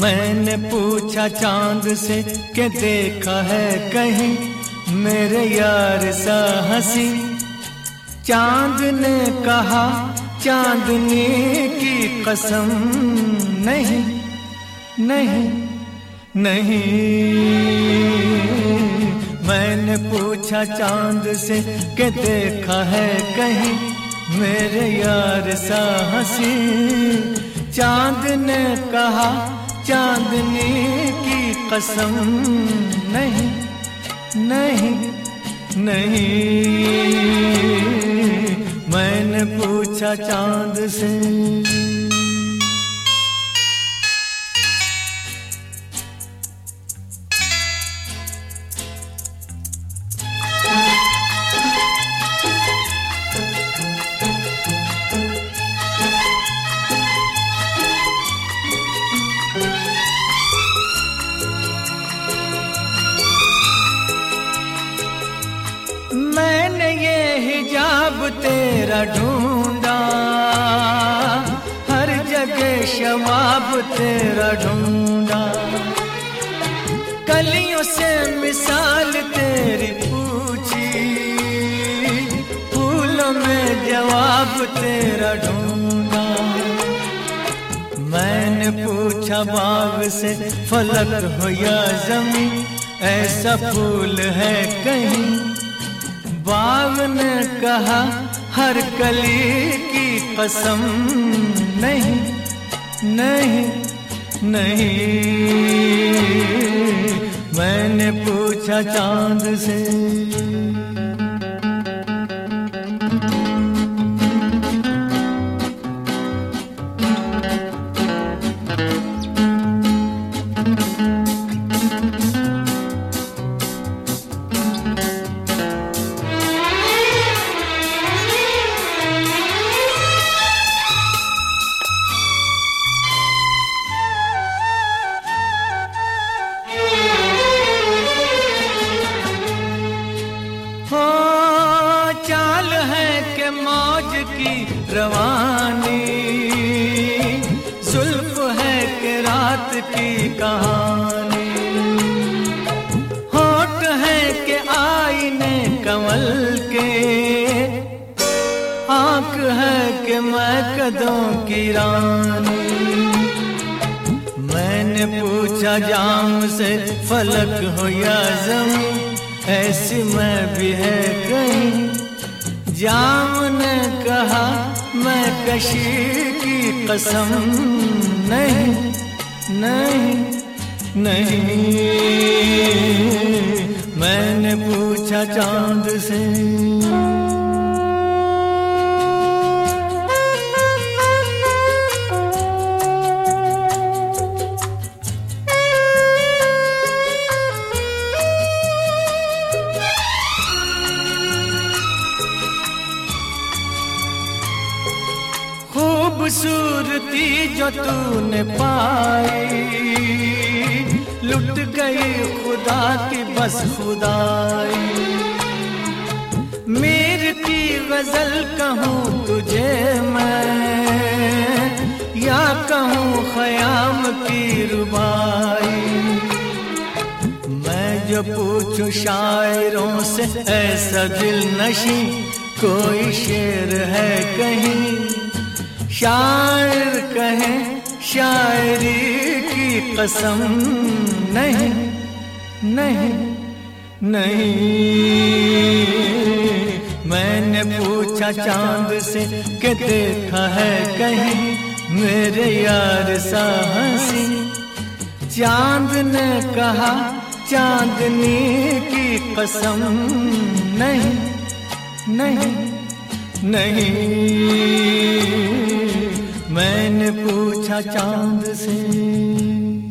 मैंने पूछा चांद से कि देखा है कहीं मेरे यार सा हंसी। चांद ने कहा चांदनी की कसम नहीं नहीं नहीं। मैंने पूछा चांद से कि देखा है कहीं मेरे यार सा हंसी। चांद ने कहा चांदनी की कसम नहीं नहीं नहीं। मैंने पूछा चांद से। मैंने ये हिजाब तेरा ढूंढा, हर जगह शबाब तेरा ढूंढा। कलियों से मिसाल तेरी पूछी, फूलों में जवाब तेरा ढूंढा। मैंने पूछा बाग से फलक हो या ज़मीं, ऐसा फूल है कहीं। बाग ने कहा हर कली की कसम नहीं नहीं नहीं। मैंने पूछा चांद से। चाल है के मौज की रवानी, जुल्फ है के रात की कहानी। होठ है के आईने कमल के, आंख है के मैं कदों की रानी। मैंने पूछा जाम से फलक हो या ज़मीं, ऐसी मैं भी है कहीं। जाम ने कहा मैं कशी की कसम नहीं नहीं नहीं। मैंने पूछा चांद से। खूबसूरती जो तूने पाई, लुट गई खुदा की बस खुदाई। मीर की गजल कहूँ तुझे मैं, या कहूँ ख़याम की रुबाई। मैं जो पूछूं शायरों से ऐसा दिल नशी, कोई शेर है कहीं। शायर कहे शायरी की कसम नहीं नहीं नहीं। मैंने पूछा चांद से कि देखा है कहीं मेरे यार सा हंसी। चांद ने कहा चांदनी की कसम नहीं नहीं नहीं। मैंने पूछा चांद से।